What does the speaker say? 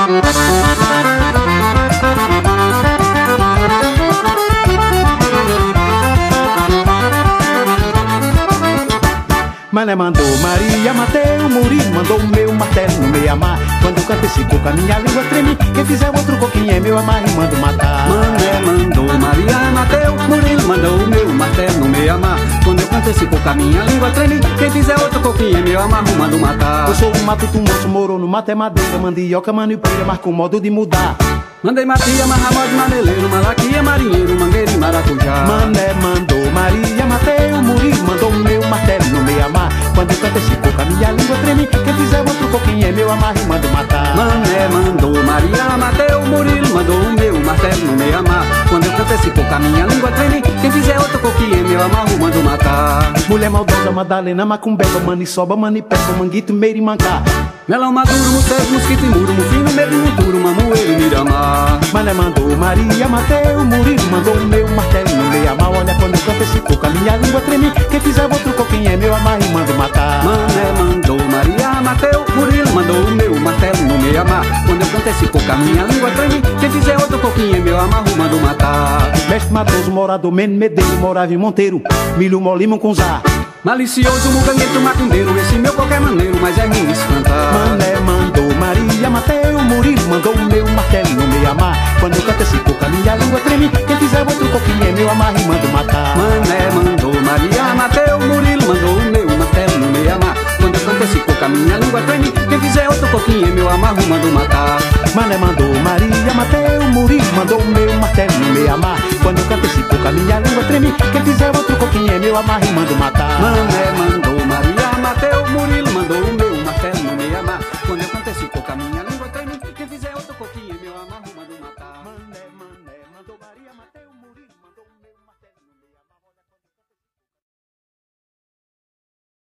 Mané mandou Maria, Mateu, Murilo mandou o meu martelo no meio amar. Quando eu canto esse coco a minha língua treme. Quem fizer outro coquinho é meu amar e mando matar. Mané mandou Maria, Mateu, Murilo mandou o meu martelo no meio amar. Quando eu canto esse coco a minha língua treme. Quem fizer outro coquinho é meu amar e mando matar. Eu sou um matuto, manso, moro no mato é madeira, mandioca, manipeira, marca o modo de mudar. Mandei matia, marramó de maneleiro, malaquia, marinheiro, mangueiro e maracujá. Mané mandou Maria, Mateu, Murilo mandou o meu martelo no meio amar. Quando eu canto esse coco a minha língua treme. Quem fizer outro coquinho é meu amar e mando matar. Mané mandou Maria, Mateu, Murilo mandou o meu martelo no meio amar. Quando eu canto esse coco a minha língua treme. Quem fizer outro coquinho é meu amar e mando matar. Mulher maldosa, Madalena, macumbeba, maniçoba, manipeba, manguito, meira e mancá. Melão maduro, morcego, mosquito e muro, mufino, medo e muturo, mamoeiro e miramar. Mané mandou Maria, Mateu, Murilo mandou o meu martelo no meio amar. Olha quando eu canto esse coco a minha língua treme. Quem fizer outro coquinho é meu amar e mando matar. Mané mandou Maria, Mateu, Murilo mandou o meu martelo no meio amar. Quando eu canto esse coco a minha língua treme. Quem fizer outro coquinho é meu amar e mando matar. Mestre Matoso, morador, Mene Medeiro, morava em Monteiro, milho, molimo com zá. Malicioso, mugangueiro, macumbeiro, esse meu qualquer maneiro, mas é rir isso cantar. Mané mandou Maria, Mateu, Murilo mandou o meu martelo no meio amar. Quando eu canto esse coco a minha língua treme. Quem fizer outro coquinho é meu amar e mando matar. Mané mandou Maria, Mateu, Murilo mandou o meu martelo no meio amar. Quando eu canto esse coco a minha língua treme. Quem fizer outro coquinho é meu amar e mando matar. Mané mandou Maria, Mateu, Murilo mandou o meu martelo no meio amar. Quando eu canto esse coco a minha língua treme. Quem fizer outro coquinho é meu amar e mando matar. Mané mandou Maria, Mateu, Murilo mandou o meu martelo no meio amar. Quando eu canto esse coco a minha língua treme. Quem fizer outro coquinho é meu amar e mando matar. Mané mandou Maria, Mateu, Murilo.